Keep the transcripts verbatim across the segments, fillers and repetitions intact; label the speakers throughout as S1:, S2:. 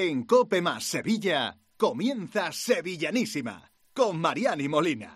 S1: En COPE más Sevilla comienza Sevillanísima con Mariani Molina.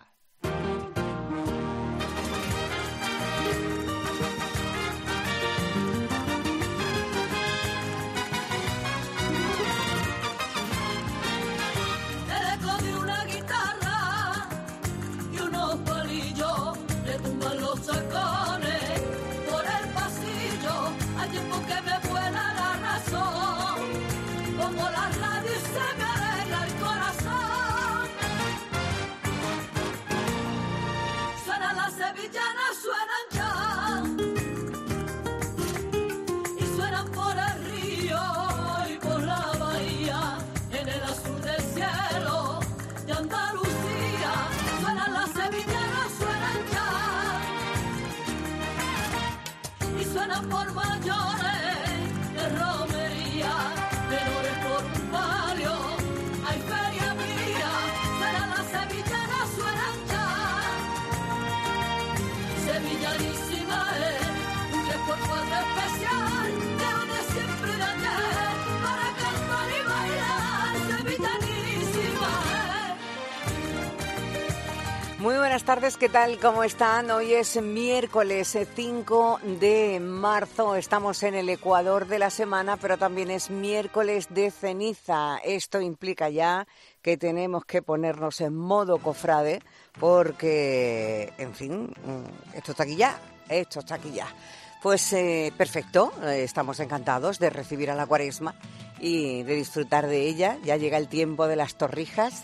S2: Por mayores de romería, menores por un palio, hay feria mía, será la sevillana, suenan ya. Sevillanísima es un tres por cuatro especial, de donde siempre de ayer, para cantar y bailar, sevillanísima es.
S3: Muy buenas tardes, ¿qué tal? ¿Cómo están? Hoy es miércoles cinco de marzo, estamos en el ecuador de la semana, pero también es miércoles de ceniza. Esto implica ya que tenemos que ponernos en modo cofrade porque, en fin, esto está aquí ya, esto está aquí ya. Pues eh, perfecto, estamos encantados de recibir a la Cuaresma y de disfrutar de ella. Ya llega el tiempo de las torrijas.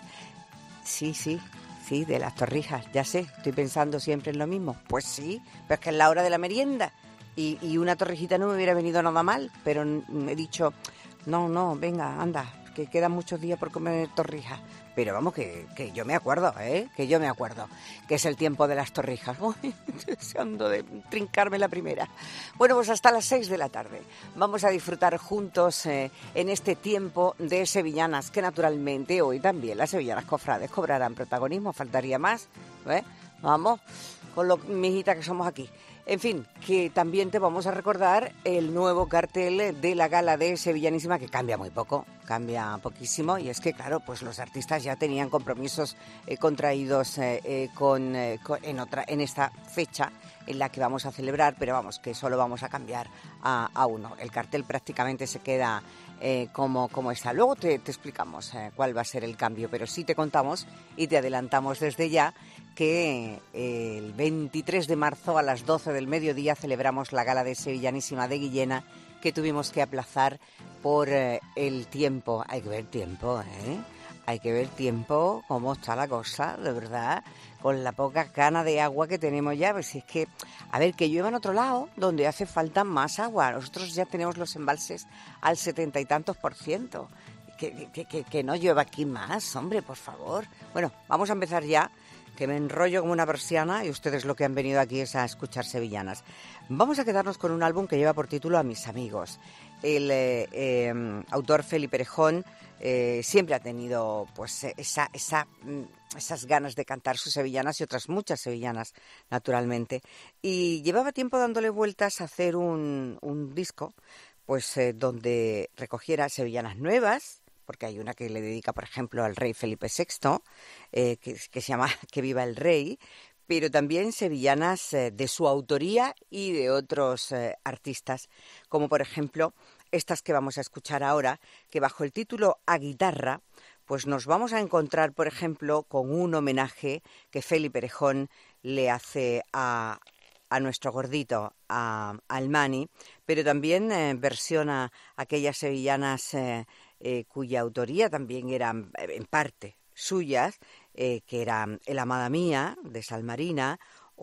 S3: Sí, sí. Sí, de las torrijas, ya sé, estoy pensando siempre en lo mismo. Pues sí, pero es que es la hora de la merienda y, y una torrijita no me hubiera venido nada mal, pero he dicho, no, no, venga, anda, que quedan muchos días por comer torrijas. Pero vamos, que, que yo me acuerdo, ¿eh? Que yo me acuerdo, que es el tiempo de las torrijas. Uy, deseando de trincarme la primera. Bueno, pues hasta las seis de la tarde vamos a disfrutar juntos eh, en este tiempo de sevillanas, que naturalmente hoy también las sevillanas cofrades cobrarán protagonismo, faltaría más, ¿eh? Vamos, con lo mijita que somos aquí. En fin, que también te vamos a recordar el nuevo cartel de la gala de Sevillanísima, que cambia muy poco, cambia poquísimo, y es que, claro, pues los artistas ya tenían compromisos eh, contraídos eh, eh, con, eh, con, en, otra, en esta fecha en la que vamos a celebrar, pero vamos, que solo vamos a cambiar a, a uno. El cartel prácticamente se queda eh, como, como está. Luego te, te explicamos eh, cuál va a ser el cambio, pero sí te contamos y te adelantamos desde ya que eh, el veintitrés de marzo a las doce del mediodía celebramos la gala de Sevillanísima de Guillena, que tuvimos que aplazar por eh, el tiempo. Hay que ver tiempo, ¿eh? Hay que ver tiempo, cómo está la cosa, de verdad, con la poca gana de agua que tenemos ya. Pues es que, a ver, que llueva en otro lado, donde hace falta más agua. Nosotros ya tenemos los embalses al setenta y tantos por ciento. Que, que, que, que no llueva aquí más, hombre, por favor. Bueno, vamos a empezar ya, que me enrollo como una persiana y ustedes lo que han venido aquí es a escuchar sevillanas. Vamos a quedarnos con un álbum que lleva por título A mis amigos. El eh, eh, autor Felipe Erejón eh, siempre ha tenido pues esa, esa, esas ganas de cantar sus sevillanas y otras muchas sevillanas, naturalmente. Y llevaba tiempo dándole vueltas a hacer un, un disco pues eh, donde recogiera sevillanas nuevas, porque hay una que le dedica, por ejemplo, al rey Felipe sexto, eh, que, que se llama Que viva el rey, pero también sevillanas eh, de su autoría y de otros eh, artistas, como por ejemplo estas que vamos a escuchar ahora, que bajo el título A guitarra, pues nos vamos a encontrar, por ejemplo, con un homenaje que Felipe Erejón le hace a, a nuestro gordito, a, a Almani, pero también eh, versiona aquellas sevillanas eh, eh, cuya autoría también eran en parte suyas, eh, que eran El amada mía, de Salmarina,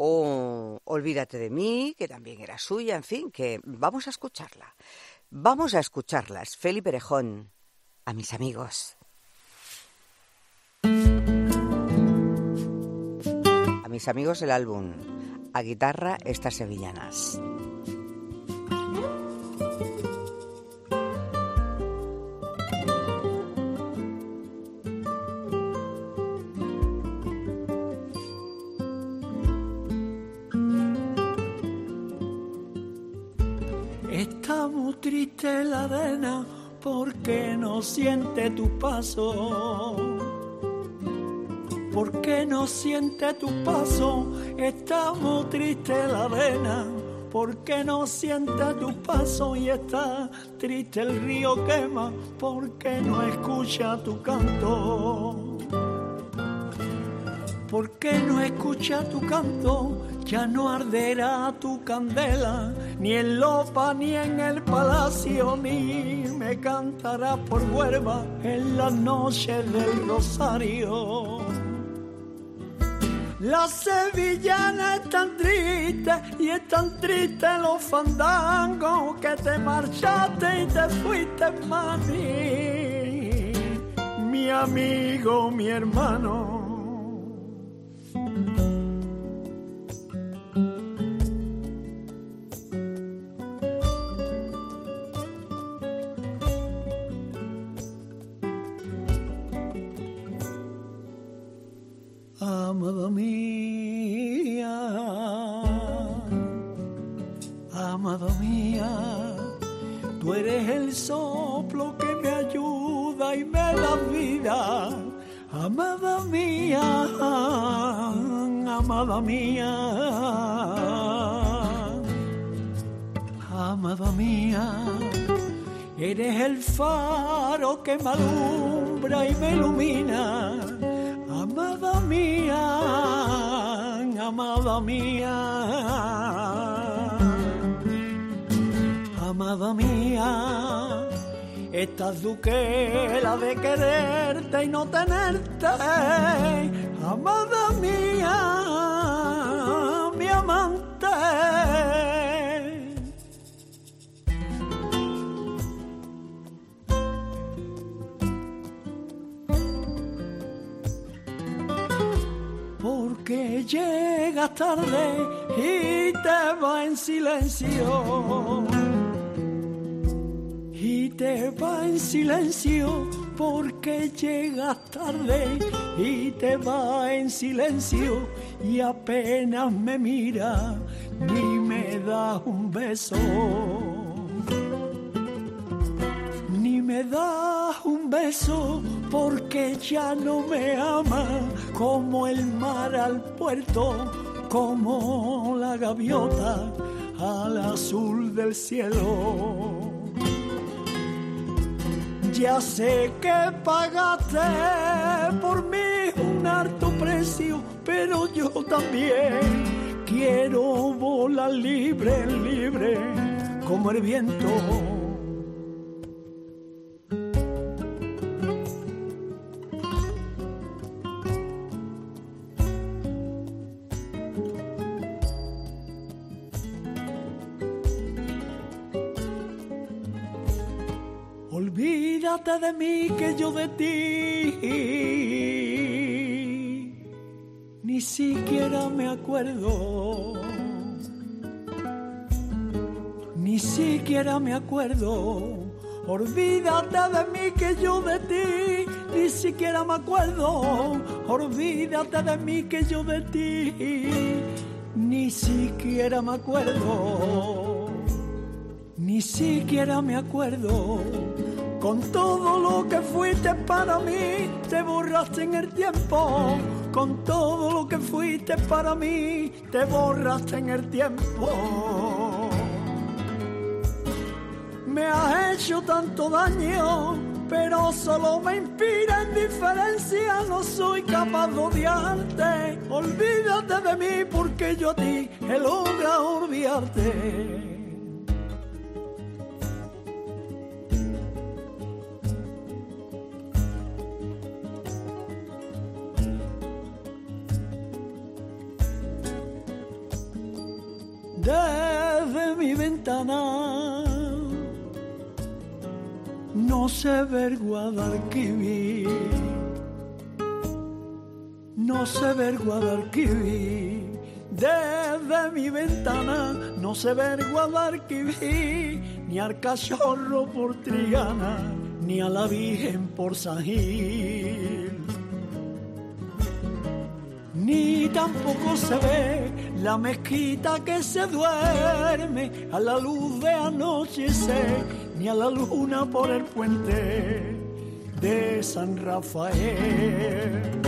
S3: o Olvídate de mí, que también era suya, en fin, que vamos a escucharla. Vamos a escucharlas. Felipe Erejón, A mis amigos. A mis amigos el álbum A guitarra estas sevillanas.
S4: Está muy triste la arena ¿por qué no siente tu paso? ¿Por qué no siente tu paso? Está muy triste la arena. ¿Por qué no siente tu paso y está triste el río quema? ¿Por qué no escucha tu canto? ¿Por qué no escucha tu canto? Ya no arderá tu candela, ni en Lopa ni en el palacio, ni me cantará por Huelva en las noches del Rosario. La sevillana es tan triste y es tan triste los fandangos que te marchaste y te fuiste, mami, mi amigo, mi hermano. Amada mía, amada mía, tú eres el soplo que me ayuda y me da vida. Amada mía, amada mía, amada mía, eres el faro que me alumbra y me ilumina. Amada mía, amada mía, amada mía, estás duquela de quererte y no tenerte. Amada mía, mi amante. Porque llegas tarde y te vas en silencio, y te vas en silencio, porque llegas tarde y te vas en silencio, y apenas me miras ni me das un beso, ni me das un beso, porque ya no me ama como el mar al puerto, como la gaviota al azul del cielo. Ya sé que pagaste por mí un alto precio, pero yo también quiero volar libre, libre como el viento. Olvídate de mí que yo de ti ni siquiera me acuerdo, ni siquiera me acuerdo. Olvídate de mí que yo de ti ni siquiera me acuerdo. Olvídate de mí que yo de ti ni siquiera me acuerdo, ni siquiera me acuerdo. Con todo lo que fuiste para mí, te borraste en el tiempo. Con todo lo que fuiste para mí, te borraste en el tiempo. Me has hecho tanto daño, pero solo me inspira indiferencia. No soy capaz de odiarte. Olvídate de mí porque yo a ti he logrado olvidarte. Desde mi ventana no sé ver Guadalquivir, no sé ver Guadalquivir. Desde mi ventana no sé ver Guadalquivir, ni al cachorro por Triana, ni a la Virgen por San Gil. Ni tampoco se ve la mezquita que se duerme a la luz de anochecer, ni a la luna por el puente de San Rafael.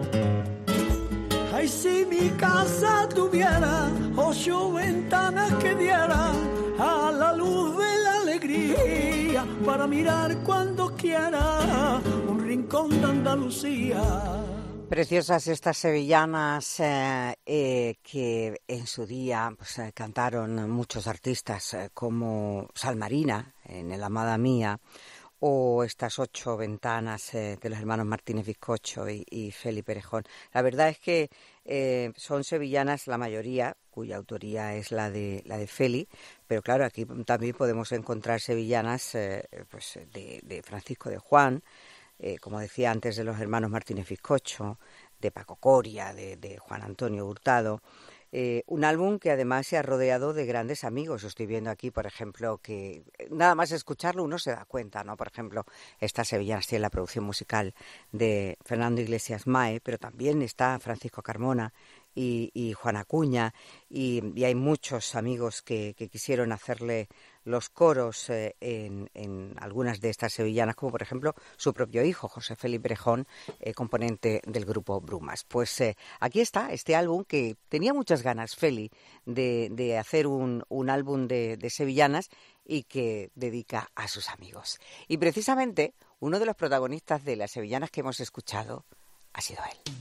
S4: Ay, si mi casa tuviera ocho ventanas que dieran a la luz de la alegría para mirar cuando quiera un rincón de Andalucía.
S3: Preciosas estas sevillanas eh, eh, que en su día pues, eh, cantaron muchos artistas eh, como Salmarina en El Amada Mía, o estas ocho ventanas eh, de los hermanos Martínez Bizcocho y, y Feli Perejón. La verdad es que eh, son sevillanas la mayoría, cuya autoría es la de la de Feli, pero claro, aquí también podemos encontrar sevillanas eh, pues de, de Francisco de Juan, eh, como decía antes, de los hermanos Martínez Bizcocho, de Paco Coria, de, de Juan Antonio Hurtado. Eh, un álbum que además se ha rodeado de grandes amigos. Estoy viendo aquí, por ejemplo, que nada más escucharlo uno se da cuenta, ¿no? Por ejemplo, estas sevillanas tienen la producción musical de Fernando Iglesias Mae, pero también está Francisco Carmona y, y Juan Acuña, y, y hay muchos amigos que, que quisieron hacerle los coros eh, en, en algunas de estas sevillanas, como por ejemplo su propio hijo, José Felipe Perejón, eh, componente del grupo Brumas. Pues eh, aquí está este álbum que tenía muchas ganas Feli de, de hacer un, un álbum de, de sevillanas y que dedica a sus amigos. Y precisamente uno de los protagonistas de las sevillanas que hemos escuchado ha sido él.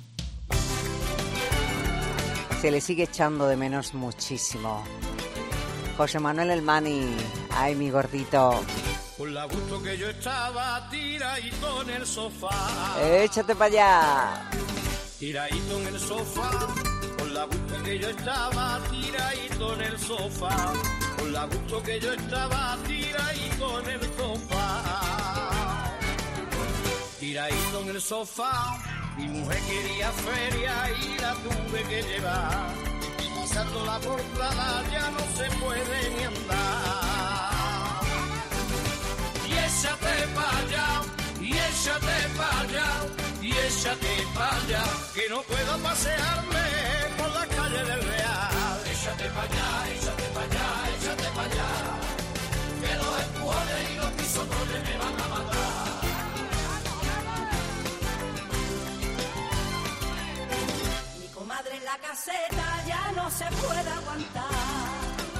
S3: Se le sigue echando de menos muchísimo. José Manuel El Mani, ay, mi gordito.
S5: Por la gusto que yo estaba tiradito en el sofá.
S3: Échate para allá.
S5: Tiradito en el sofá. Por la gusto que yo estaba tiradito en el sofá. Por la gusto que yo estaba tiradito en el sofá. Tiradito en el sofá. Mi mujer quería feria y la tuve que llevar. Pisando la portada ya no se puede ni andar. Y échate pa' allá, y échate pa' allá, y échate pa' allá, que no puedo pasearme por la calle del Real. Échate pa' allá, échate pa' allá, échate pa' allá, que los empujones y los pisotones me van a matar.
S2: Madre en la caseta ya no se puede aguantar,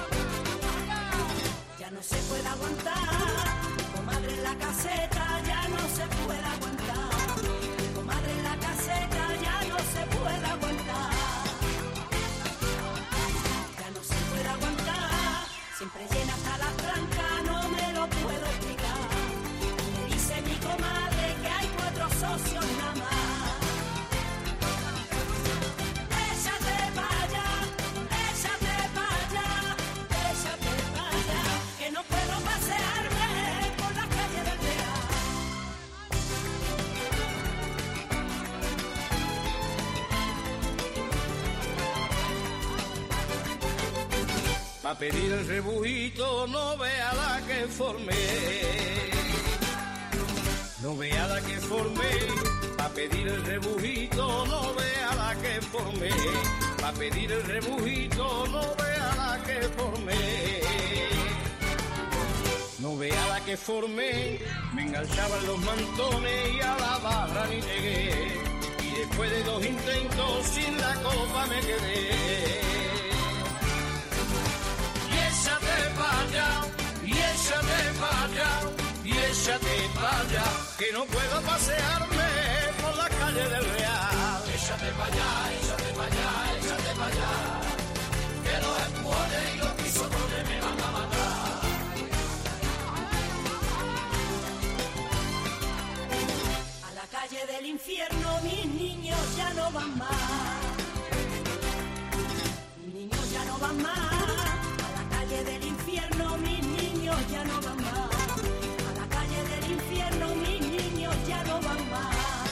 S2: ya no se puede aguantar. Comadre en la caseta ya no se puede aguantar, comadre en la caseta ya no se puede aguantar, ya no se puede aguantar. Siempre llena hasta la tranca, no me lo puedo explicar. Me dice mi comadre que hay cuatro socios nada más.
S5: A pedir el rebujito, no vea la que formé, no vea la que formé. A pedir el rebujito, no vea la que formé. A pedir el rebujito, no vea la que formé. No vea la que formé. Me enganchaban los mantones y a la barra ni llegué. Y después de dos intentos sin la copa me quedé. Échate pa' allá, y échate pa' allá, y échate pa' allá, que no puedo pasearme por la calle del Real. Échate pa' allá, échate pa' allá, échate pa' allá, que los empujones y los pisotones me van a matar.
S2: A la calle del infierno mis niños ya no van más, mis niños ya no van más. Del infierno mis niños ya no van más, a la calle del infierno mis niños ya no van más,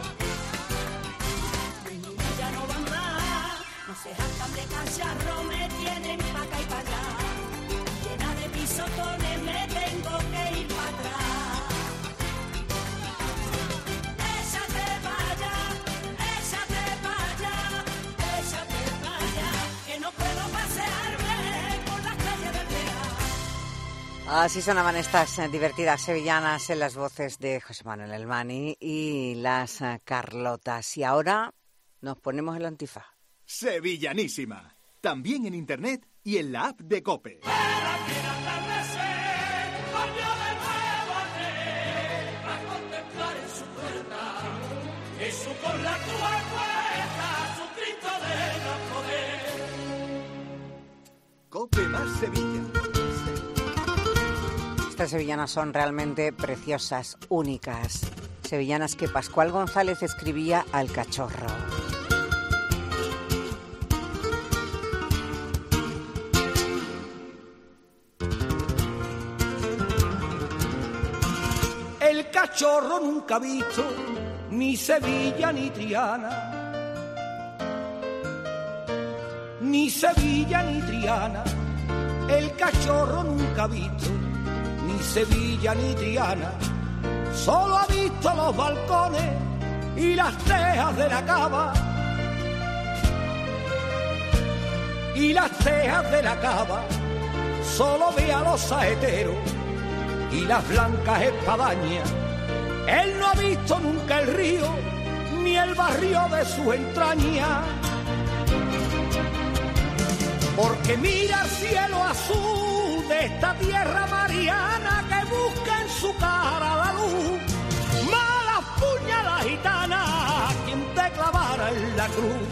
S2: mis niños ya no van más, no se jactan de cacharro, me tienen pa' acá y pa' allá, llena de pisotones me tengo que ir pa' atrás. Échate pa' allá, échate pa' allá, échate pa' allá, que no puedo pasearme
S3: Así sonaban estas eh, divertidas sevillanas en las voces de José Manuel Elmani y las eh, Carlotas. Y ahora nos ponemos el antifaz.
S1: Sevillanísima. También en internet y en la app de COPE. COPE más Sevilla.
S3: Estas sevillanas son realmente preciosas, únicas. Sevillanas que Pascual González escribía al cachorro.
S4: El cachorro nunca ha visto ni Sevilla ni Triana, ni Sevilla ni Triana. El cachorro nunca ha visto ni Sevilla ni Triana. Solo ha visto los balcones y las tejas de la cava, y las tejas de la cava. Solo ve a los saeteros y las blancas espadañas. Él no ha visto nunca el río ni el barrio de su entraña, porque mira el cielo azul de esta tierra mariana que busca en su cara la luz. Mala puñalada gitana, quien te clavara en la cruz.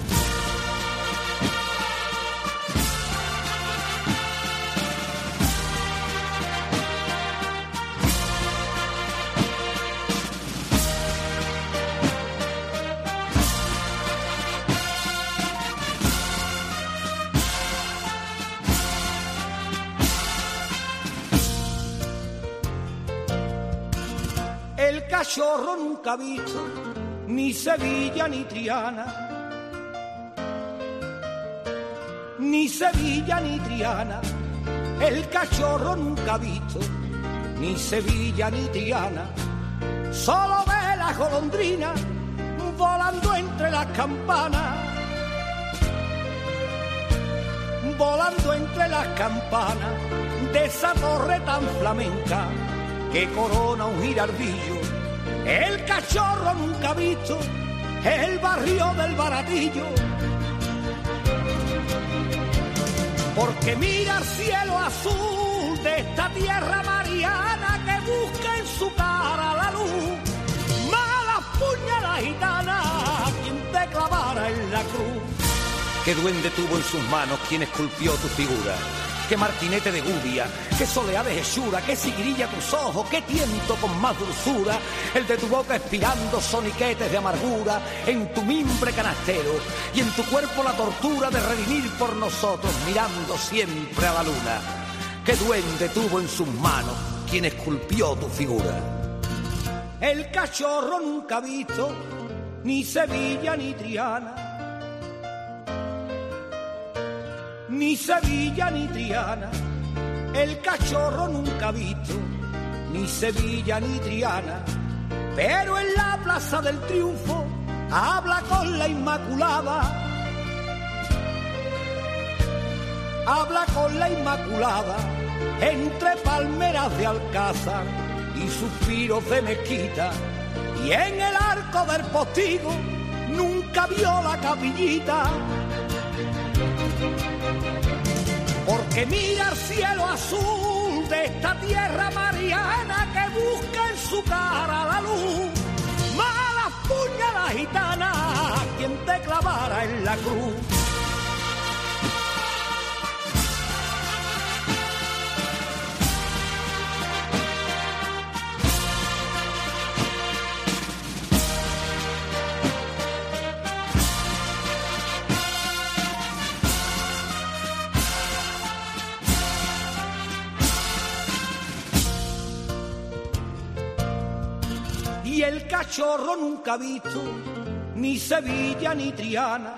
S4: El cachorro nunca ha visto ni Sevilla ni Triana, ni Sevilla ni Triana. El cachorro nunca ha visto ni Sevilla ni Triana. Solo ve la golondrina volando entre las campanas, volando entre las campanas de esa torre tan flamenca que corona un girardillo. El cachorro nunca ha visto el barrio del Baratillo, porque mira el cielo azul de esta tierra mariana que busca en su cara la luz. Mala puñalada gitana, quien te clavara en la cruz.
S6: ¿Qué duende tuvo en sus manos quien esculpió tu figura? Qué martinete de gudia, qué soleá de hechura, qué sigrilla tus ojos, qué tiento con más dulzura, el de tu boca expirando soniquetes de amargura, en tu mimbre canastero, y en tu cuerpo la tortura de redimir por nosotros, mirando siempre a la luna. Qué duende tuvo en sus manos quien esculpió tu figura.
S4: El cachorro nunca ha visto ni Sevilla ni Triana, ni Sevilla ni Triana. El cachorro nunca ha visto ni Sevilla ni Triana, pero en la Plaza del Triunfo habla con la Inmaculada, habla con la Inmaculada, entre palmeras de alcázar y suspiros de mezquita, y en el arco del postigo nunca vio la capillita, porque mira el cielo azul de esta tierra mariana que busca en su cara la luz. Mala puñalada gitana, quien te clavara en la cruz. Y el cachorro nunca ha visto ni Sevilla ni Triana,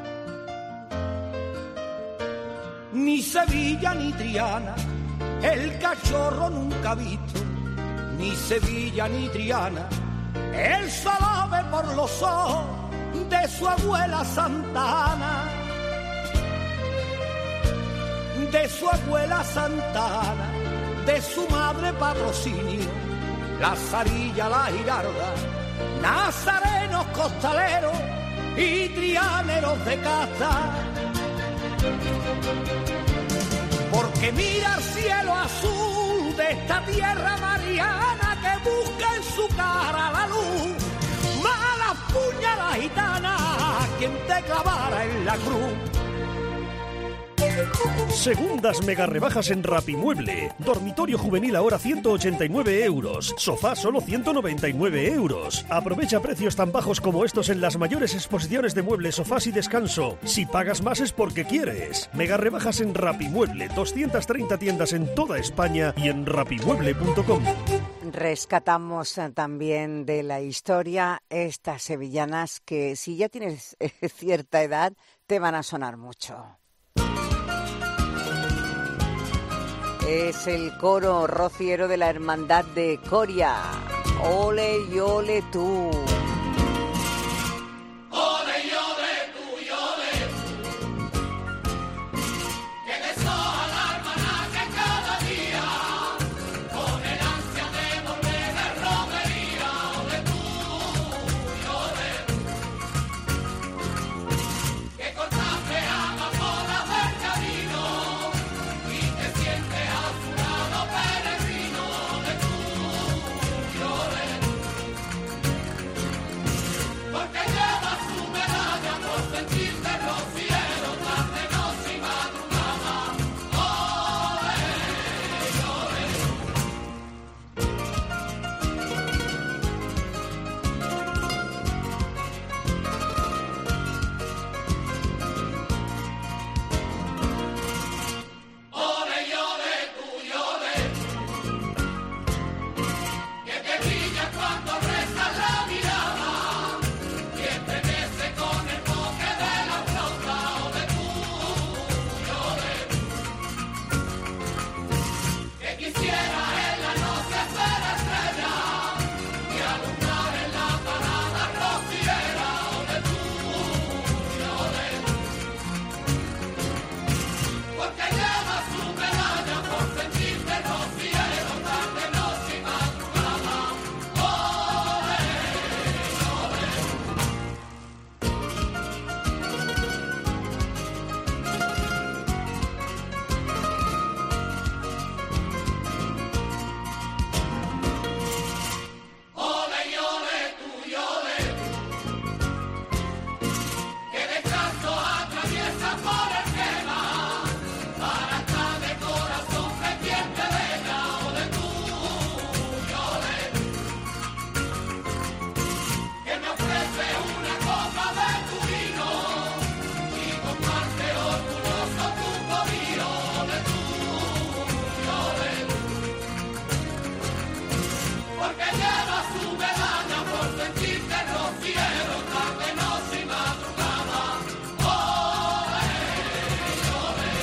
S4: ni Sevilla ni Triana. El cachorro nunca ha visto ni Sevilla ni Triana. Él solo ve por los ojos de su abuela Santa Ana, de su abuela Santa Ana,
S6: de su madre patrocinio, la zarilla, la girarda, nazarenos costaleros y trianeros de caza. Porque mira el cielo azul de esta tierra mariana que busca en su cara la luz. Mala puñalada gitana, quien te clavara en la cruz.
S7: Segundas mega rebajas en Rapimueble. Dormitorio juvenil ahora ciento ochenta y nueve euros. Sofá solo ciento noventa y nueve euros. Aprovecha precios tan bajos como estos en las mayores exposiciones de muebles, sofás y descanso. Si pagas más es porque quieres. Mega rebajas en Rapimueble. doscientas treinta tiendas en toda España y en rapimueble punto com.
S3: Rescatamos también de la historia estas sevillanas que si ya tienes cierta edad te van a sonar mucho. Es el coro rociero de la Hermandad de Coria. Ole y ole tú.
S5: Ole y ole tú y ole, que desoa la hermana que cada día, con el ansia de volver de romería. Ole tú y ole, que cortaste amapolas del camino y te sientes a su lado peregrino. Ole tú y ole, porque lleva su medalla por sentirte rociero, tarde, noche y madrugada. Ole, ole y ole tú y ole, que te brilla cuando rezas la mirada, que estremece con el toque de la flauta. Ole tú y ole, que quisiera en la noche ser estrella y alumbrar en la parada rociera. Ole tú y ole, porque lleva su medalla por sentirte rociero, tarde, noche y madrugada. Ole, ole y ole tú y ole, que descalzo atraviesa por el quema, para estar de corazón pendiente de ella. Ole tú y ole, que me ofrece una copa de tu vino y comparte orgulloso tu podio. Ole tú y ole, porque lleva su medalla por sentirte rociero, tarde, noche y madrugada. Ole, ole.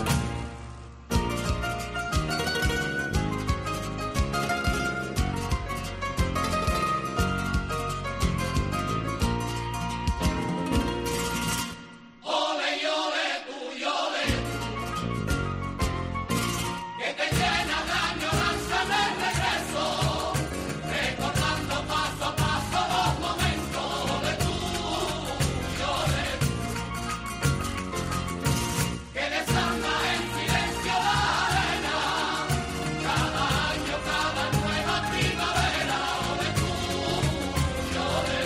S5: Ole y ole tú y ole, que te llena de añoranza en el regreso, recordando paso a paso los momentos. Ole tú y ole, que desanda en silencio la arena, cada año, cada nueva primavera. Ole tú y ole,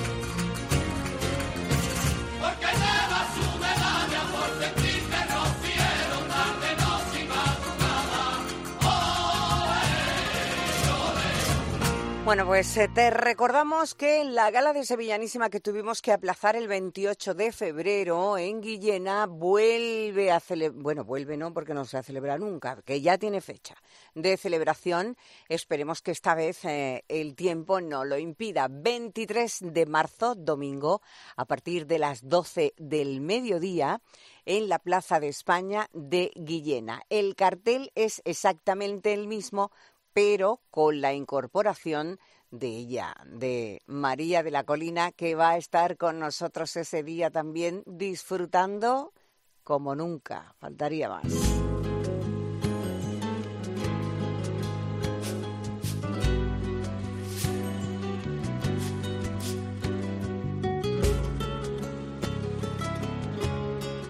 S5: porque lleva su medalla por sentirte rociero, tarde, noche y madrugada. Ole, ole.
S3: Bueno, pues eh, te recordamos que la gala de Sevillanísima que tuvimos que aplazar el veintiocho de febrero en Guillena vuelve a celebrar, bueno, vuelve no, porque no se va a celebrar nunca, que ya tiene fecha de celebración. Esperemos que esta vez eh, el tiempo no lo impida. veintitrés de marzo, domingo, a partir de las doce del mediodía, en la Plaza de España de Guillena. El cartel es exactamente el mismo, pero con la incorporación de ella, de María de la Colina, que va a estar con nosotros ese día también disfrutando como nunca, faltaría más.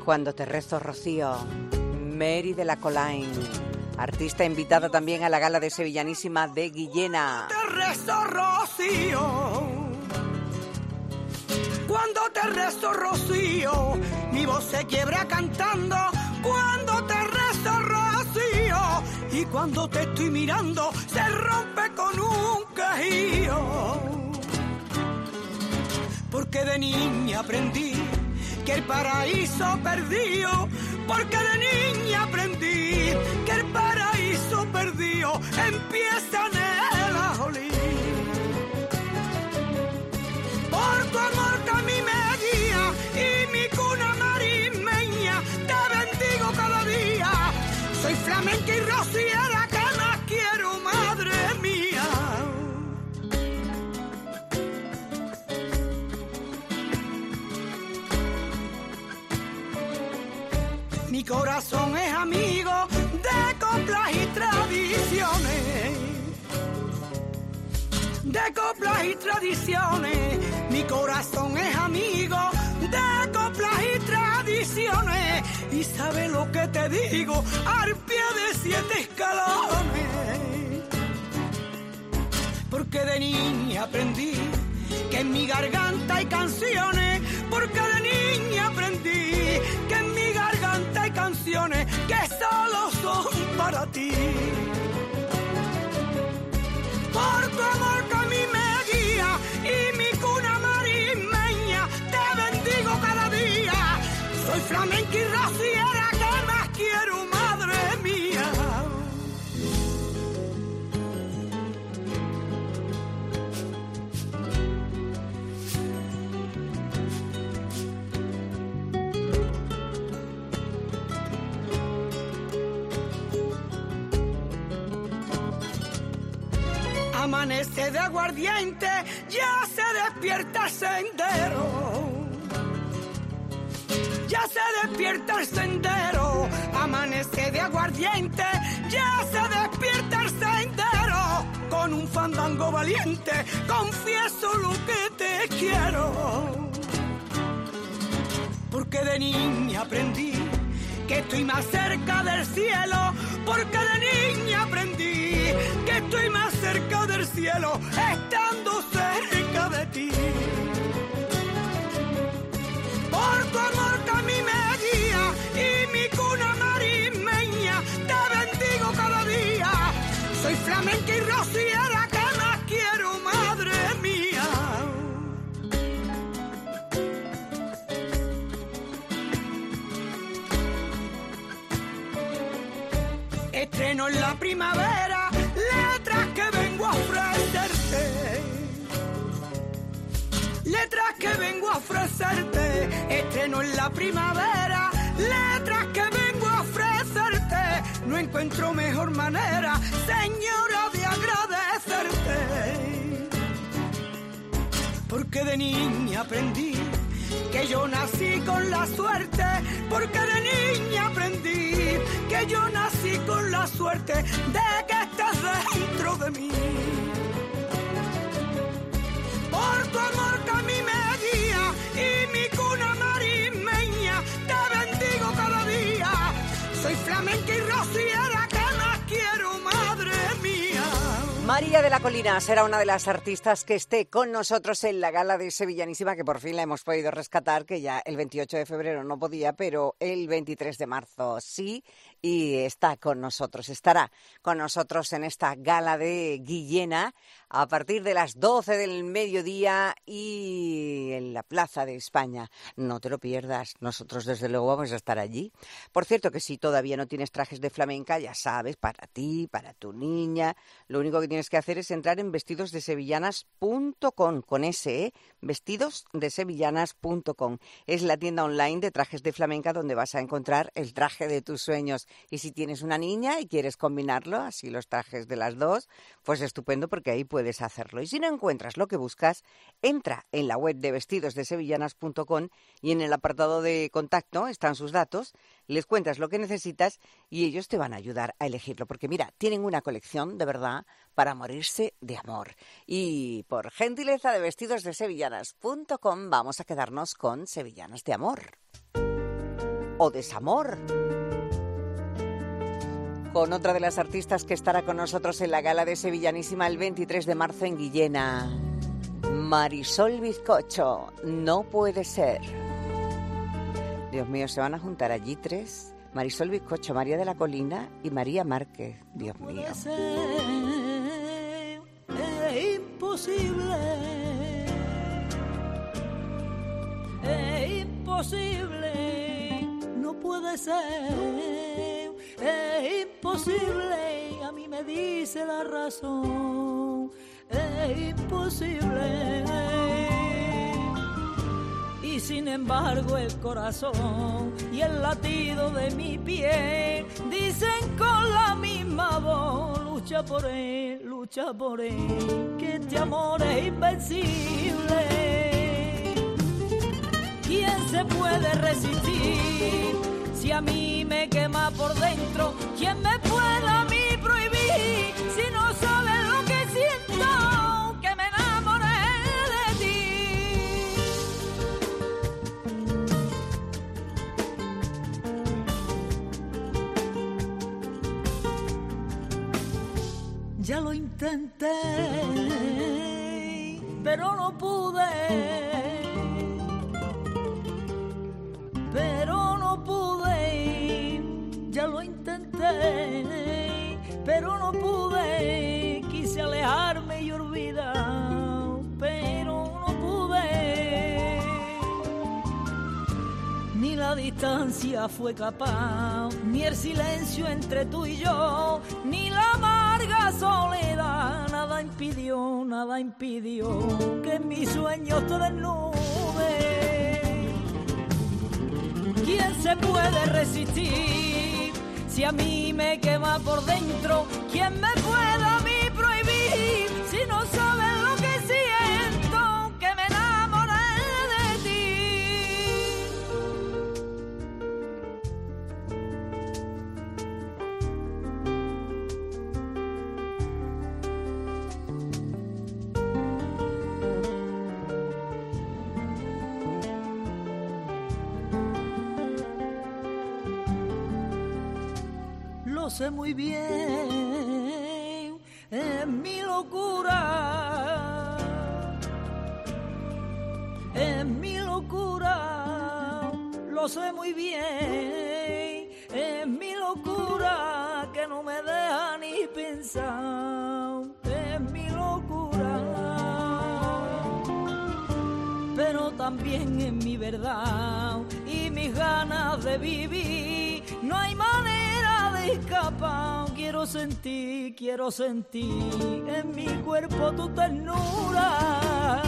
S3: Cuando te rezo, Rocío. Mary de la Colain, artista invitada también a la gala de Sevillanísima de Guillena.
S4: Te rezo, Rocío. Cuando te rezo, Rocío, mi voz se quiebra cantando. Cuando te rezo, Rocío, y cuando te estoy mirando, se rompe con un quejío. Porque de niña aprendí que el paraíso perdido, porque de niña aprendí que el paraíso perdido empieza en el ajoní. Por tu amor que a mí me guía y mi cuna marimeña, te bendigo cada día. Soy flamenca y rociera que más quiero, madre mía. Mi corazón es amigo de coplas y tradiciones, de coplas y tradiciones. Mi corazón es amigo de coplas y tradiciones. Y sabe lo que te digo, al pie de siete escalones. Porque de niña aprendí que en mi garganta hay canciones. Porque de niña aprendí que en mi garganta hay canciones que solo son para ti. Por tu amor que a mí me guía y mi cuna marimeña, te bendigo cada día. Soy flamenca y rociera que más quiero, madre mía. Amanece de aguardiente, ya se despierta el sendero. Ya se despierta el sendero. Amanece de aguardiente, ya se despierta el sendero. Con un fandango valiente, confieso lo que te quiero. Porque de niña aprendí que estoy más cerca del cielo. Porque de niña aprendí que estoy más cerca del cielo estando cerca de ti. Por tu amor que a mí me guía y mi cuna marimeña, te bendigo cada día. Soy flamenca y rociera que más quiero, madre mía. Estreno en la primavera letras que vengo a ofrecerte. Letras que vengo a ofrecerte. Estreno en la primavera letras que vengo a ofrecerte. No encuentro mejor manera, señora, de agradecerte. Porque de niña aprendí que yo nací con la suerte. Porque de niña aprendí que yo nací con la suerte de que estés dentro de mí. Por tu amor que a mí me guía y mi cuna marimeña, te bendigo cada día. Soy flamenca y rociera que más quiero, madre mía.
S3: María de la Colina será una de las artistas que esté con nosotros en la gala de Sevillanísima, que por fin la hemos podido rescatar, que ya el veintiocho de febrero no podía, pero el veintitrés de marzo sí, y está con nosotros, estará con nosotros en esta gala de Guillena a partir de las doce del mediodía y en la Plaza de España. No te lo pierdas, nosotros desde luego vamos a estar allí. Por cierto que si todavía no tienes trajes de flamenca, ya sabes, para ti, para tu niña, lo único que tienes que hacer es entrar en vestidos de sevillanas punto com, con ese, ¿eh? vestidos de sevillanas punto com. Es la tienda online de trajes de flamenca donde vas a encontrar el traje de tus sueños. Y si tienes una niña y quieres combinarlo, así los trajes de las dos, pues estupendo, porque ahí puedes hacerlo. Y si no encuentras lo que buscas, entra en la web de vestidos de sevillanas punto com y en el apartado de contacto están sus datos, les cuentas lo que necesitas y ellos te van a ayudar a elegirlo. Porque mira, tienen una colección de verdad para morirse de amor. Y por gentileza de vestidos de sevillanas punto com vamos a quedarnos con Sevillanas de Amor. o desamor. Con otra de las artistas que estará con nosotros en la gala de Sevillanísima el veintitrés de marzo en Guillena, Marisol Bizcocho. No puede ser. Dios mío, se van a juntar allí tres: Marisol Bizcocho, María de la Colina y María Márquez. Dios mío.
S4: Es imposible, es imposible, no puede ser, es imposible, a mí me dice la razón, es imposible. Y sin embargo el corazón y el latido de mi pie dicen con la misma voz: lucha por él, lucha por él, que este amor es invencible. ¿Quién se puede resistir si a mí me quema por dentro? ¿Quién me puede a mí prohibir si no sabes lo que siento? Que me enamoré de ti. Ya lo intenté, pero no pude, pero no pude. Ya lo intenté, pero no pude. Quise alejarme y olvidar, pero no pude. Ni la distancia fue capaz, ni el silencio entre tú y yo, ni la amarga soledad. Nada impidió, nada impidió que en mis sueños te desnude. ¿Quién se puede resistir si a mí me quema por dentro? ¿Quién me puede a mí prohibir si no sabes lo que siento? Que me enamoré de ti. Lo sé muy bien, es mi locura, es mi locura. Lo sé muy bien, es mi locura, que no me deja ni pensar, es mi locura. Pero también es mi verdad y mis ganas de vivir. No hay manera de escapar. Quiero sentir, quiero sentir en mi cuerpo tu ternura.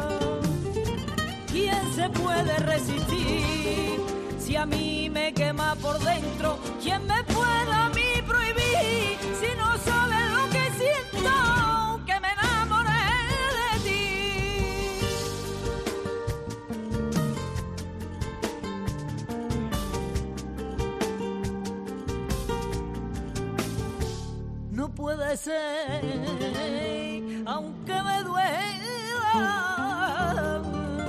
S4: ¿Quién se puede resistir si a mí me quema por dentro? ¿Quién me puede a mí prohibir si no sabes lo que siento? Que me enamoré de ti. No puede ser, aunque me duela,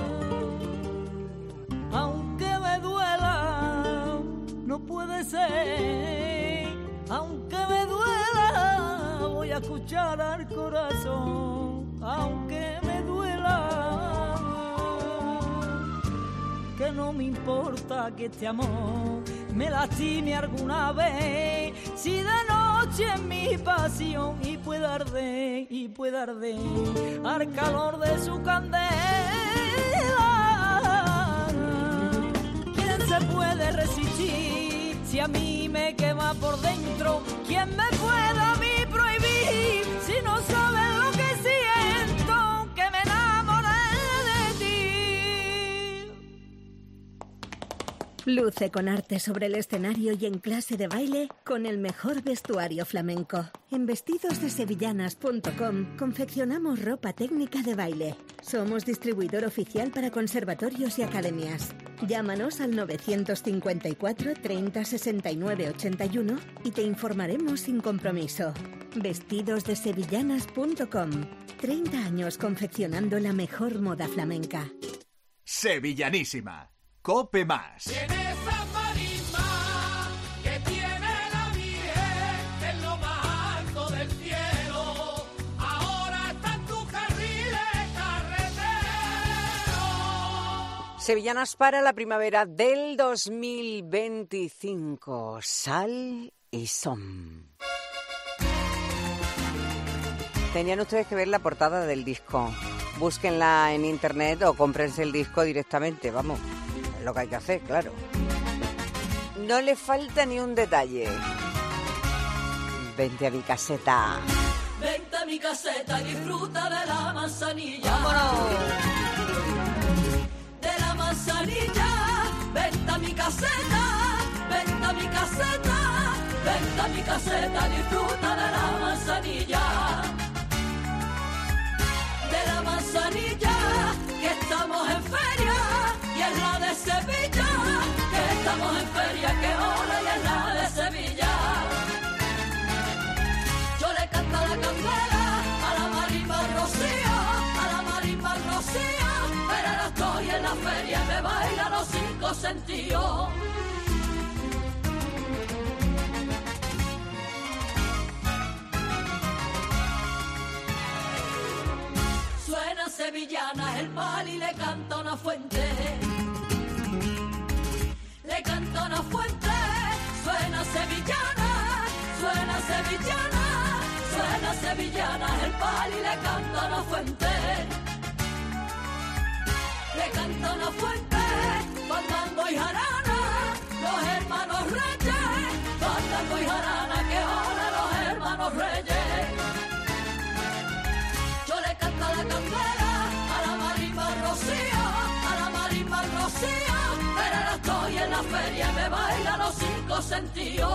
S4: aunque me duela. No puede ser, aunque me duela. Voy a escuchar al corazón, aunque me duela. Que no me importa que este amor me lastime alguna vez, si de noche es mi pasión y pueda arder, y pueda arder al calor de su candela. ¿Quién se puede resistir si a mí me quema por dentro? ¿Quién me puede a mí prohibir si no sabe lo que siento? Que me enamoré de ti.
S8: Luce con arte sobre el escenario y en clase de baile con el mejor vestuario flamenco. En vestidos de sevillanas punto com confeccionamos ropa técnica de baile. Somos distribuidor oficial para conservatorios y academias. Llámanos al novecientos cincuenta y cuatro, treinta, sesenta y nueve, ochenta y uno y te informaremos sin compromiso. vestidos de sevillanas punto com. treinta años confeccionando la mejor moda flamenca.
S1: Sevillanísima. Cope Más.
S2: Tienes amarillo.
S3: Sevillanas para la primavera del dos mil veinticinco. Sal y son. Tenían ustedes que ver la portada del disco. Búsquenla en internet o cómprense el disco directamente, vamos, es lo que hay que hacer, claro. No le falta ni un detalle. Vente a mi caseta.
S2: Vente a mi caseta y disfruta de la manzanilla.
S3: ¡Vámonos!
S2: De la manzanilla, vente a mi caseta, vente a mi caseta, vente a mi caseta, disfruta de la manzanilla. De la manzanilla, que estamos en feria, y es la de Sevilla, que estamos en feria, que ahora y es la de Sevilla. Yo le canto a la candela, a la marimba Rocío, a la marimba Rocío, pero ahora estoy en la feria y me baila los cinco sentidos. Suena sevillana el pal y le canta una fuente. Le canta una fuente, suena sevillana, suena sevillana, suena sevillana el pal y le canta una fuente. Le canta una fuente, fandango y jarana, los hermanos reyes, fandango y jarana, que ahora los hermanos reyes. Yo le canto a la candela, a la marimba Rocío, a la marimba Rocío, pero ahora estoy en la feria y me baila los cinco sentidos.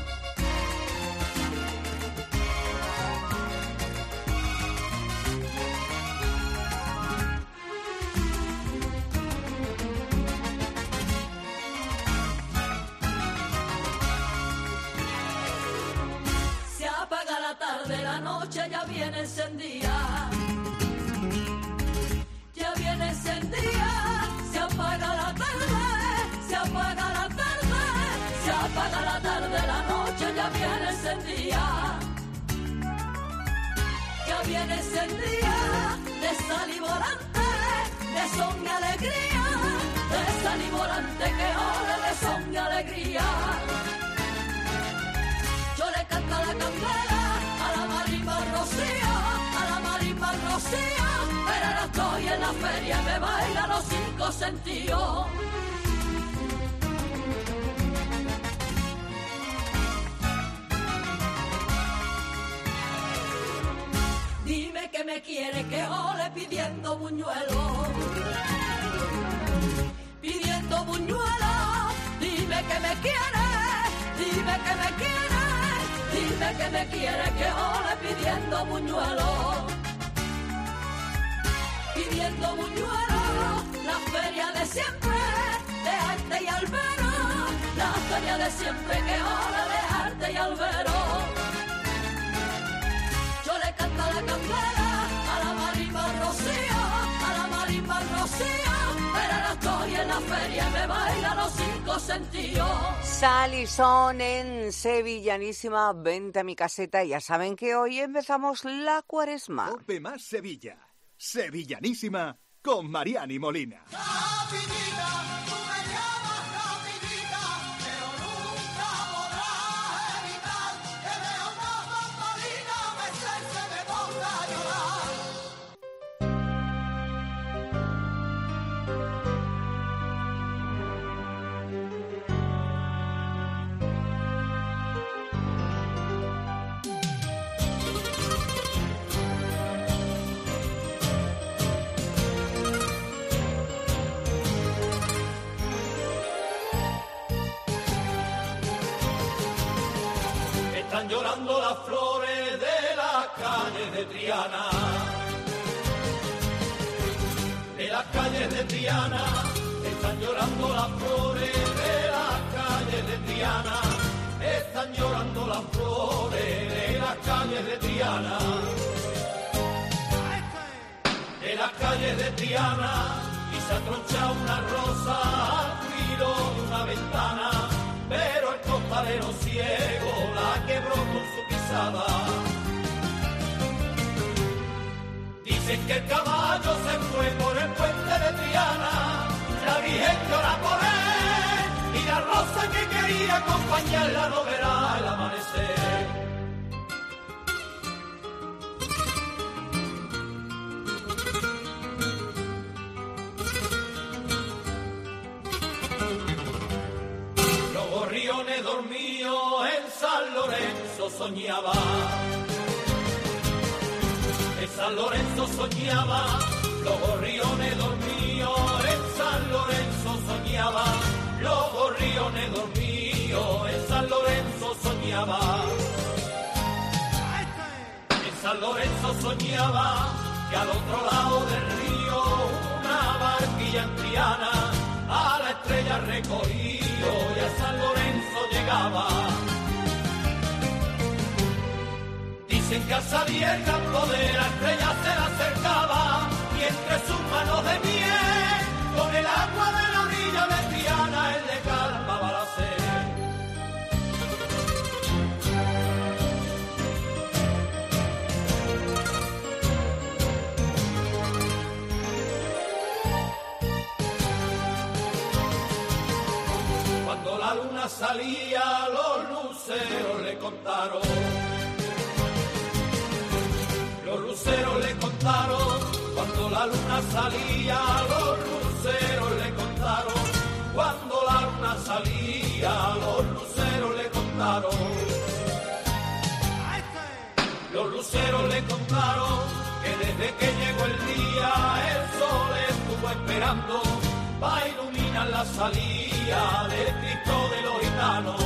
S2: Se apaga la tarde, la noche ya viene encendida. Ya viene encendida, se apaga la tarde, se apaga la tarde, se apaga la tarde, la noche ya viene encendida. Ya viene encendida, de sal y volante, de son y alegría, de sal y volante, que ole de son y alegría. Yo le canto a la candela, a la marimba Rocío, a la marimba Rocío, pero ahora estoy en la feria y me baila los cinco sentidos. Dime que me quiere, que ole pidiendo buñuelo, pidiendo buñuelo. Dime que me quiere, dime que me quiere, dime que me quiere, que ole pidiendo buñuelo, pidiendo buñuelo. La feria de siempre, de arte y albero, la feria de siempre, que ole de arte y albero. Yo le canto a la candela, a la marimba Rocío, a la marimba Rocío, pero ahora estoy en la feria y me baila los cinco sentidos.
S3: Sal y son en Sevillanísima, vente a mi caseta. Ya saben que hoy empezamos la cuaresma.
S1: Cope más Sevilla. Sevillanísima con Mariani Molina.
S5: Rapidita, tú me llamas rapidita, pero nunca podrás evitar que vea una bambalina mecerse me ponga a llorar. Están llorando las flores de las calles de Triana, de las calles de Triana. Están llorando las flores de las calles de Triana, están llorando las flores de las calles de Triana, de las calles de Triana. Y se ha tronchado una rosa al filo de una ventana, pero el costalero ciego la quebró con su pisada. Dicen que el caballo se fue por el puente de Triana, la ir a acompañarla, no verá el amanecer. Los gorriones dormidos en San Lorenzo soñaba. En San Lorenzo soñaba, los gorriones dormidos en San Lorenzo soñaba, los gorriones dormidos en San Lorenzo soñaba. En San Lorenzo soñaba que al otro lado del río una barquilla en Triana a la estrella recogido y a San Lorenzo llegaba. Dicen que al salir el campo de la estrella se le acercaba y entre sus manos de miel con el agua de la orilla de Triana él le calmaba la sed. Cuando la luna salía los luceros le contaron. Los luceros le contaron, cuando la luna salía, los luceros le contaron, cuando la luna salía, los luceros le contaron. Los luceros le contaron que desde que llegó el día, el sol estuvo esperando para iluminar la salida del Cristo de los gitanos.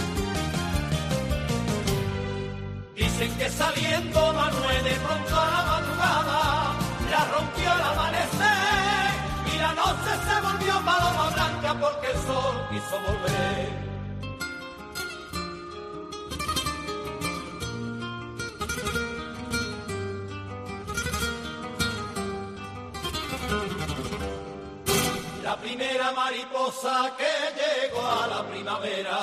S5: Dicen que saliendo Manuel de pronto a la madrugada la rompió el amanecer y la noche se volvió paloma blanca porque el sol quiso volver. La primera mariposa que llegó a la primavera,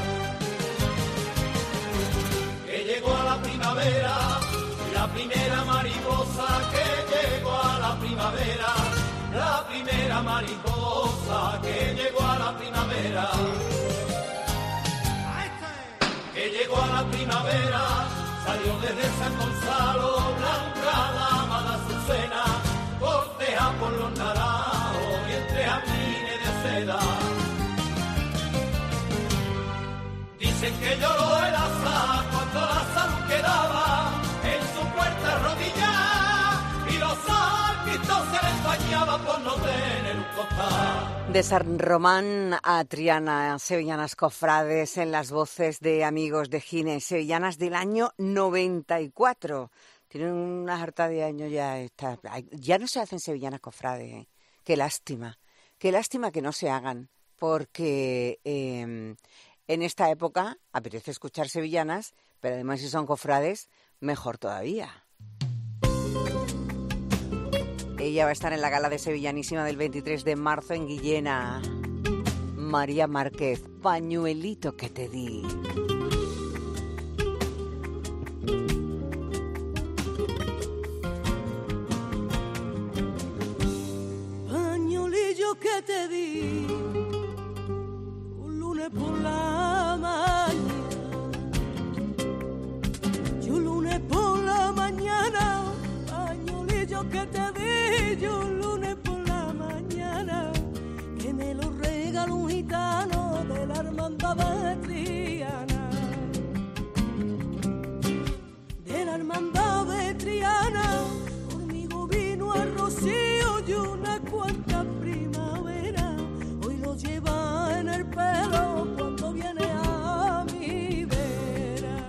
S5: que llegó a la primavera, la primera mariposa que llegó a la primavera, la primera mariposa que llegó a la primavera, que llegó a la primavera, salió desde San Gonzalo, blanca dama de Azucena, corteja por los naranjos y entre jardines de seda. Dicen que lloró el azar cuando la salud quedaba en su puerta arrodillada y los arquitectos se les bañaba por no tener un costal.
S3: De San Román a Triana, sevillanas cofrades en las voces de Amigos de Gines, sevillanas del año noventa y cuatro. Tienen una harta de años ya. Está, ya no se hacen sevillanas cofrades, ¿eh? Qué lástima, qué lástima que no se hagan, porque eh, en esta época apetece escuchar sevillanas, pero además si son cofrades, mejor todavía. Ella va a estar en la gala de Sevillanísima del veintitrés de marzo en Guillena. María Márquez, pañuelito que te di.
S2: Pañuelillo que te di un lunes por la mañana, y un lunes por la mañana, pañuelillo que te di, yo un lunes por la mañana, que me lo regaló un gitano de la hermandad de Triana, de la hermandad de Triana, conmigo vino a Rocío y una cuanta primavera, hoy lo lleva en el pelo cuando viene a mi vera.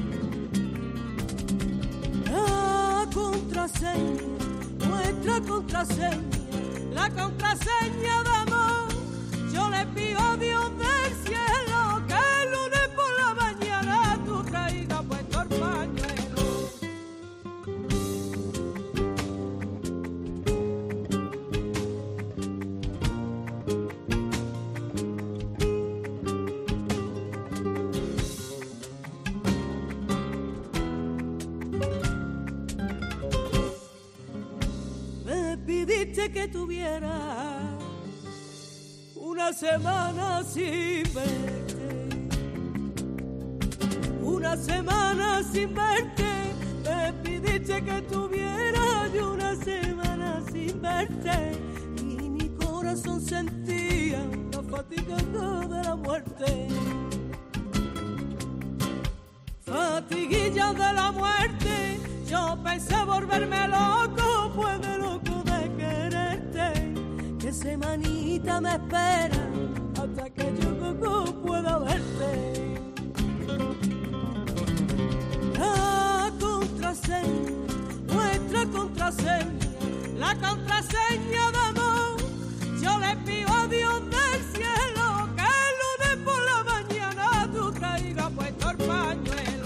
S2: La contraseña, nuestra contraseña, la contraseña de amor, yo le pido a Dios del cielo que el lunes por la mañana tú traigas puesto el pañuelo. Me pidiste que tuviera una semana sin verte, una semana sin verte, me pidiste que estuviera yo una semana sin verte, y mi corazón sentía la fatiga de la muerte. Fatiguilla de la muerte, yo pensé volverme loco, pues de loco de quererte, que semanita me espera hasta que yo pueda verte. La contraseña, nuestra contraseña, la contraseña de amor, yo le pido a Dios del cielo que el lunes por la mañana tú traigas puesto el pañuelo.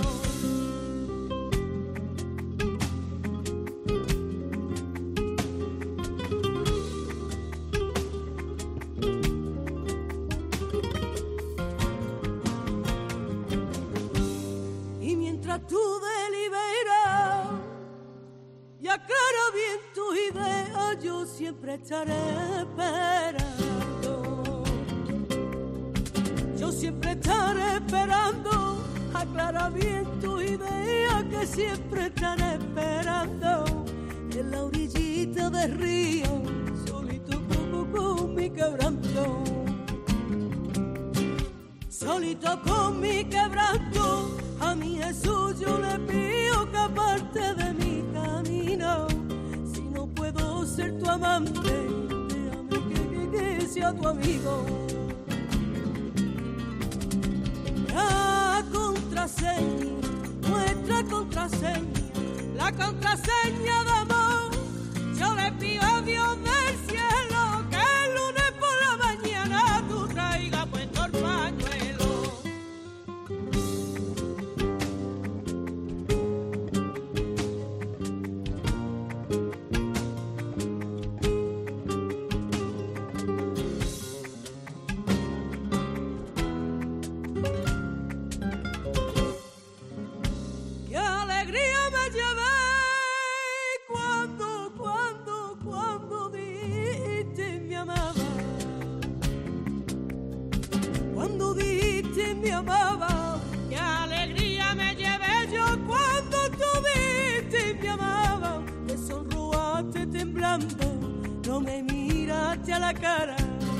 S2: Tú deliberas y aclara bien tu idea, yo siempre estaré esperando. Yo siempre estaré esperando, aclara bien tu idea, que siempre estaré esperando. En la orillita del río, solito con, con mi quebranto. Solito con mi quebranto, a mi Jesús yo le pido que aparte de mi camino, si no puedo ser tu amante, déjame que, que, que sea tu amigo. La contraseña, nuestra contraseña, la contraseña de amor, yo le pido a Dios del cielo que el lunes por la mañana tú traigas puesto el pañuelo. Qué alegría me llevé yo cuando tú viste y me amaba. Te sonrojaste temblando, no me miraste a la cara.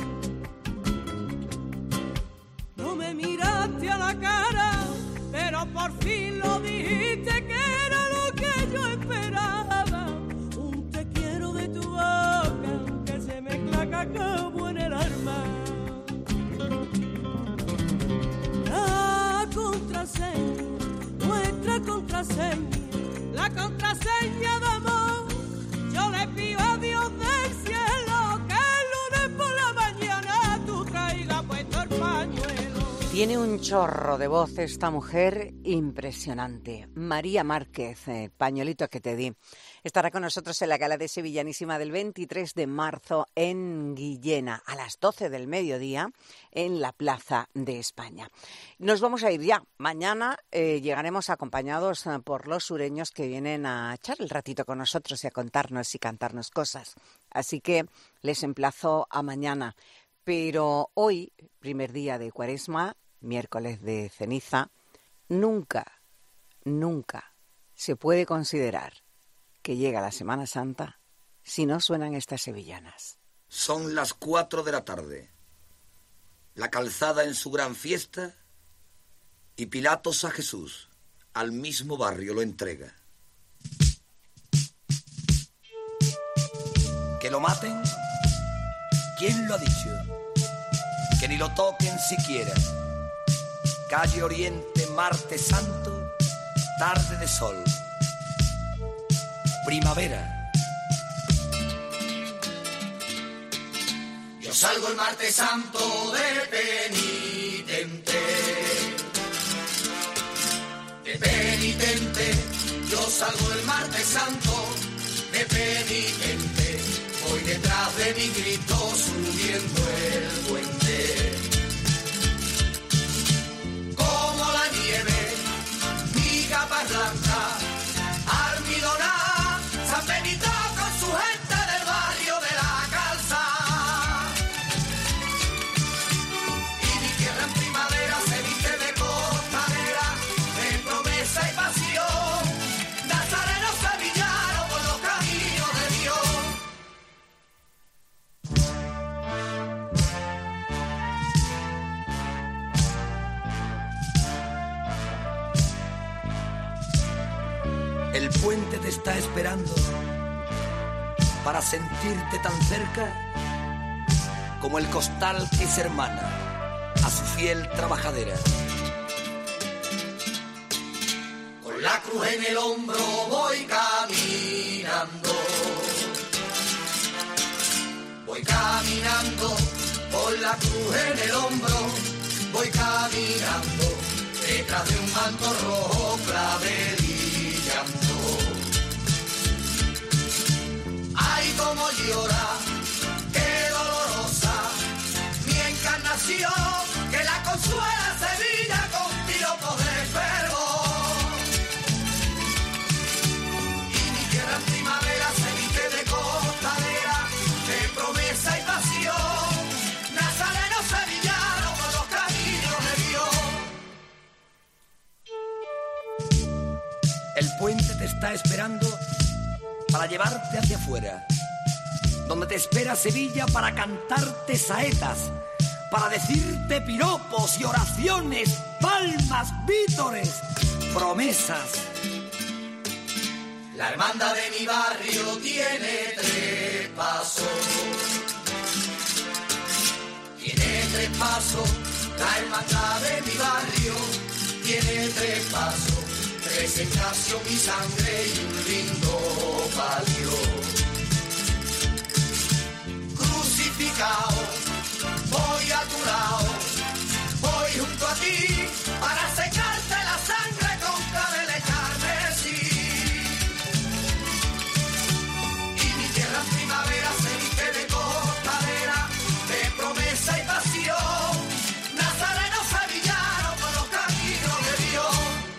S2: No me miraste a la cara, pero por fin lo dijiste que era lo que yo esperaba. Un te quiero de tu boca que se mezcla como en el alma. La contraseña, nuestra contraseña, la contraseña de amor, yo le pido a Dios del cielo que el lunes por la mañana tú traigas puesto el pañuelo.
S3: Tiene un chorro de voz esta mujer impresionante. María Márquez, eh, pañuelito que te di. Estará con nosotros en la gala de Sevillanísima del veintitrés de marzo en Guillena, a las doce del mediodía, en la Plaza de España. Nos vamos a ir ya. Mañana eh, llegaremos acompañados eh, por los sureños que vienen a echar el ratito con nosotros y a contarnos y cantarnos cosas. Así que les emplazo a mañana. Pero hoy, primer día de Cuaresma, miércoles de ceniza, nunca, nunca se puede considerar que llega la Semana Santa si no suenan estas sevillanas.
S6: Son las cuatro de la tarde. La calzada en su gran fiesta y Pilatos a Jesús al mismo barrio lo entrega. ¿Que lo maten? ¿Quién lo ha dicho? Que ni lo toquen siquiera. Calle Oriente, martes santo, tarde de sol. Primavera.
S5: Yo salgo el martes santo de penitente, de penitente. Yo salgo el martes santo de penitente. Voy detrás de mi Cristo subiendo el puente. Como la nieve, mi capa blanca, almidona, San Benito con su gente del barrio de la Calza. Y mi tierra en primavera se viste de costanera, de
S6: está esperando para sentirte tan cerca como el costal que es hermana a su fiel trabajadera.
S5: Con la cruz en el hombro voy caminando, voy caminando, con la cruz en el hombro, voy caminando, detrás de un manto rojo clavelillando. Ay, como llora, qué dolorosa, mi encarnación, que la consuela Sevilla con piropos de fervor. Y mi tierra en primavera se viste de costalera, de promesa y pasión, nazareno sevillano por los caminos de Dios.
S6: El puente te está esperando para llevarte hacia afuera, donde te espera Sevilla para cantarte saetas, para decirte piropos y oraciones, palmas, vítores, promesas.
S5: La hermandad de mi barrio tiene tres pasos, tiene tres pasos, la hermandad de mi barrio tiene tres pasos. Presentación, mi sangre y un lindo palio. Crucificado, voy a tu lado, voy junto a ti para secarte la sangre con clavel de carmesí. Y mi tierra en primavera se viste de costalera, de promesa y pasión, nazareno sevillano por los caminos de Dios.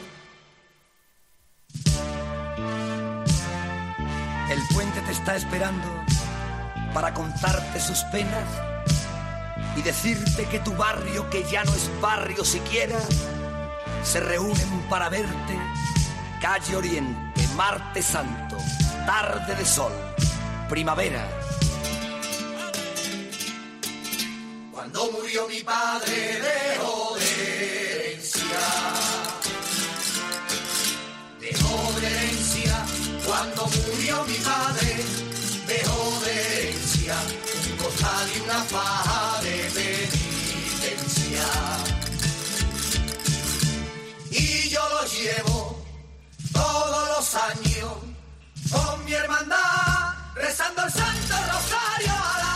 S6: El puente te está esperando para contarte sus penas y decirte que tu barrio, que ya no es barrio siquiera, se reúnen para verte. Calle Oriente, martes santo, tarde de sol, primavera.
S5: Cuando murió mi padre dejó de herencia, dejó de herencia. Cuando murió mi padre dejó de herencia un costal y una faja de penitencia. Y yo lo llevo todos los años con mi hermandad, rezando el Santo Rosario a la